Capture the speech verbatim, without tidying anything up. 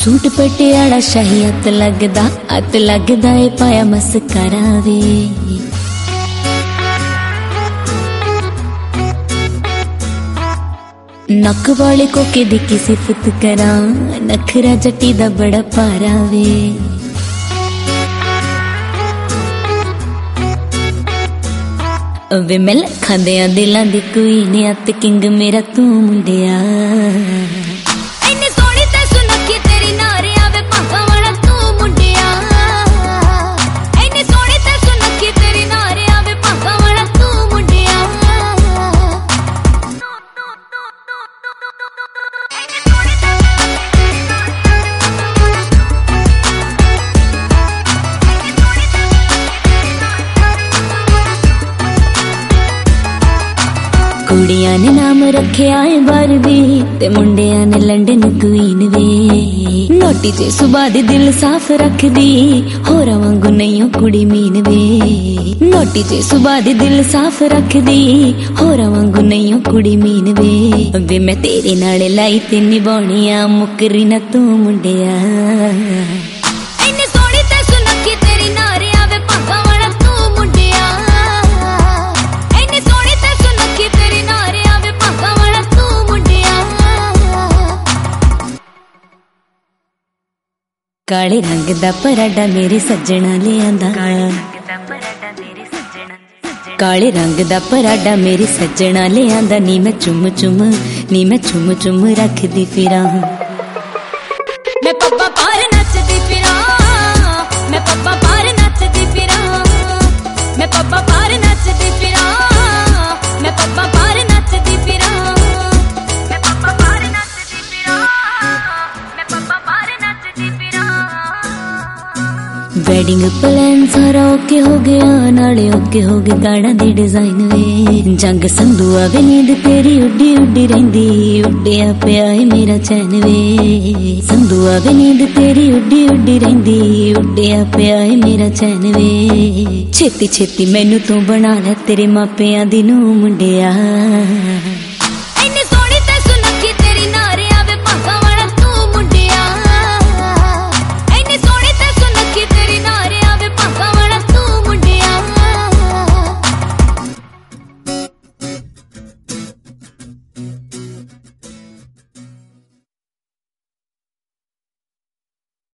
Suit Patiala शाही हथ लगदा हथ लगदा ए पाया मस्करा वे नक वाले कोके दी की सिफत करा नखरा जट्टी दा बड़ा पारा वे वे मिल खांदिया दिलां दी कोई ने अत किंग मेरा तू मुंडिया कुड़ियां ने नाम रखे आए बारबी ते मुंडिया ने लंडन क्वीन वे नोटी जे सुबह दी दिल साफ रख दी होरा वांगू नहीं कुड़ी मीन वे नोटी जे सुबह दी दिल साफ रख दी होरा वांगू नहीं कुड़ी मीन वे वे मैं तेरे नाल लाई ते निभाणिया मुकरी ना तू मुंडिया काले रंग दा पराडा मेरे सज्जना ले आंदा काले रंग दा पराडा मेरे सज्जना ले आंदा नी मैं चुम चुम नी मैं चुम चुम रखदी फिरां मैं पप्पा पार नचदी फिरां मैं पप्पा पार नचदी फिरां मैं पप्पा पार नचदी फिरां मैं पप्पा पार नचदी फिरां मैं पप्पा पार नचदी फिरां मैं पप्पा पार नचदी फिरां वेडिंग प्लान सारा ओके हो गया नाले ओके हो गए गाड़ा दी डिजाइन वे जंग संधुआ वे नींद तेरी उड्डी उड्डी रहिंदी उड्डिया पिया है मेरा चैन वे संधुआ वे नींद तेरी उड्डी उड्डी रहिंदी उड्डिया पिया है मेरा चैन वे छेती छेती मैनू तू बना लै तेरे मापियां दी नूं मुंडिया।